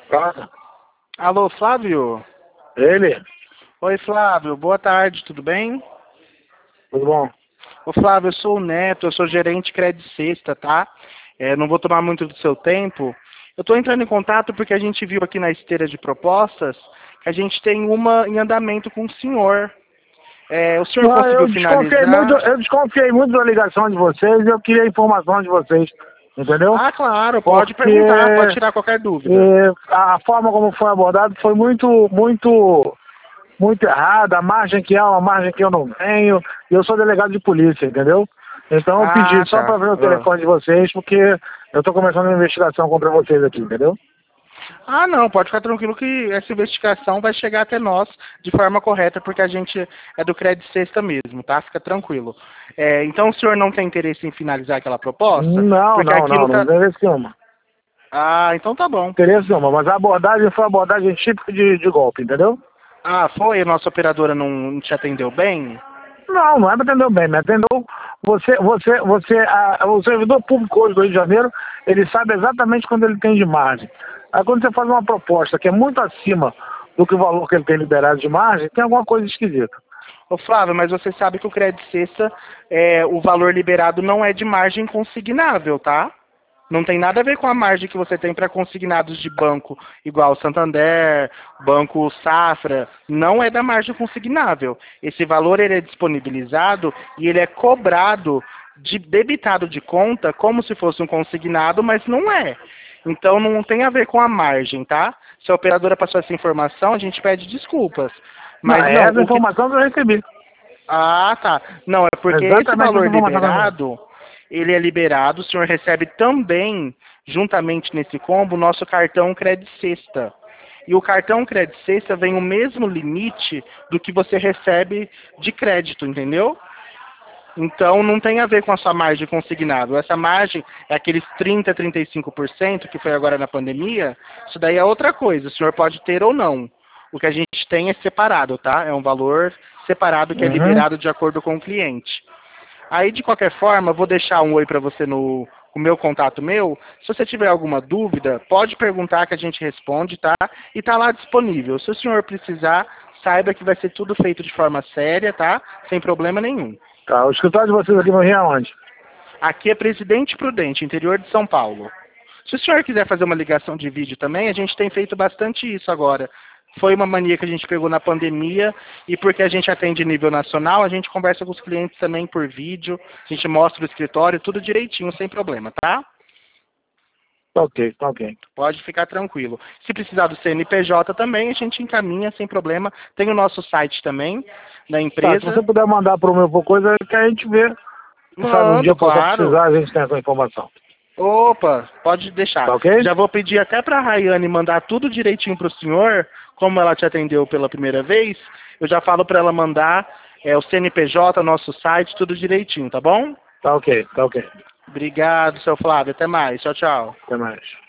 Tá. Alô, Flávio? Ele? Oi, Flávio. Boa tarde, tudo bem? Tudo bom? Ô, Flávio, eu sou o Neto, eu sou gerente Credit Sexta, tá? Não vou tomar muito do seu tempo. Eu estou entrando em contato porque a gente viu aqui na esteira de propostas que a gente tem uma em andamento com o senhor. O senhor Não, conseguiu finalizar? eu desconfiei muito da ligação de vocês e eu queria informação de vocês, entendeu? Ah, claro, pode Porque perguntar, pode tirar qualquer dúvida. a forma como foi abordado foi muito errada, a margem que é uma margem que eu não tenho, e eu sou delegado de polícia, entendeu? Então eu pedi Ah, só para tá. ver o telefone de vocês, porque eu estou começando uma investigação contra vocês aqui, entendeu? Ah, não, pode ficar tranquilo que essa investigação vai chegar até nós de forma correta, porque a gente é do Credit Sexta mesmo, tá? Fica tranquilo. Então o senhor não tem interesse em finalizar aquela proposta? Não, Porque não, não, aquilo não tá. interesse nenhuma. Ah, então tá bom. Interesse nenhuma, mas a abordagem foi abordagem típica de golpe, entendeu? Ah, foi? A nossa operadora não te atendeu bem? Não, não é me atendeu bem, me atendeu. O servidor público hoje do Rio de Janeiro, ele sabe exatamente quando ele tem de margem. Aí quando você faz uma proposta que é muito acima do que o valor que ele tem liberado de margem, tem alguma coisa esquisita. Ô Flávio, mas você sabe que o Credit Sexta, o valor liberado não é de margem consignável, tá? Não tem nada a ver com a margem que você tem para consignados de banco, igual Santander, Banco Safra. Não é da margem consignável. Esse valor ele é disponibilizado e ele é cobrado, debitado de conta, como se fosse um consignado, mas não é. Então não tem a ver com a margem, tá? Se a operadora passou essa informação, a gente pede desculpas. Não, Mas é não, essa informação que eu recebi. Ah, tá. Não, é porque esse Exatamente essa valor informação que eu recebi. liberado, ele é liberado, o senhor recebe também, juntamente nesse combo, o nosso cartão Credit Sexta. E o cartão Credit Sexta vem o mesmo limite do que você recebe de crédito, entendeu? Então não tem a ver com a sua margem consignada. Essa margem é aqueles 30, 35% que foi agora na pandemia, isso daí é outra coisa, o senhor pode ter ou não. O que a gente tem é separado, tá? É um valor separado que é Uhum. liberado de acordo com o cliente. Aí, de qualquer forma, eu vou deixar um oi para você no o meu contato meu. Se você tiver alguma dúvida, pode perguntar que a gente responde, tá? E tá lá disponível. Se o senhor precisar, saiba que vai ser tudo feito de forma séria, tá? Sem problema nenhum. Tá, o escritório de vocês aqui no Rio é onde? Aqui é Presidente Prudente, interior de São Paulo. Se o senhor quiser fazer uma ligação de vídeo também, a gente tem feito bastante isso agora. Foi uma mania que a gente pegou na pandemia e porque a gente atende nível nacional, a gente conversa com os clientes também por vídeo, a gente mostra o escritório, tudo direitinho, sem problema, tá? Tá ok, tá ok. Pode ficar tranquilo. Se precisar do CNPJ também, a gente encaminha sem problema. Tem o nosso site também, da Tá, se você empresa. puder mandar pro meu por coisa, que a gente vê. Quem sabe um dia Mando, eu possa claro. precisar, a gente tem essa informação. Opa, pode deixar. Tá ok? Já vou pedir até para a Rayane mandar tudo direitinho para o senhor, como ela te atendeu pela primeira vez. Eu já falo para ela mandar o CNPJ, nosso site, tudo direitinho, tá bom? Tá ok, tá ok. Obrigado, seu Flávio. Até mais. Tchau, tchau. Até mais.